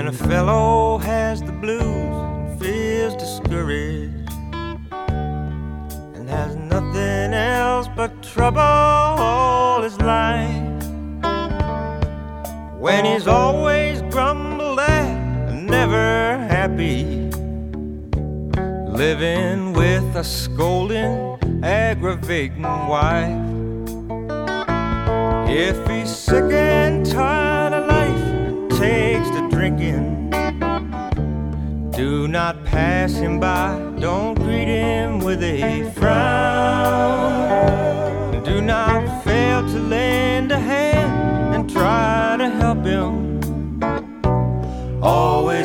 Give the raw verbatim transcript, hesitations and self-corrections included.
a fellow has the blues and feels discouraged and has nothing else but trouble all his life, when he's always grumbled at and never happy, living with a scolding, aggravating wife. If he's sick and tired of life and takes to drinking, do not pass him by, don't greet him with a frown. Do not fail to lend a hand and try to help him. Always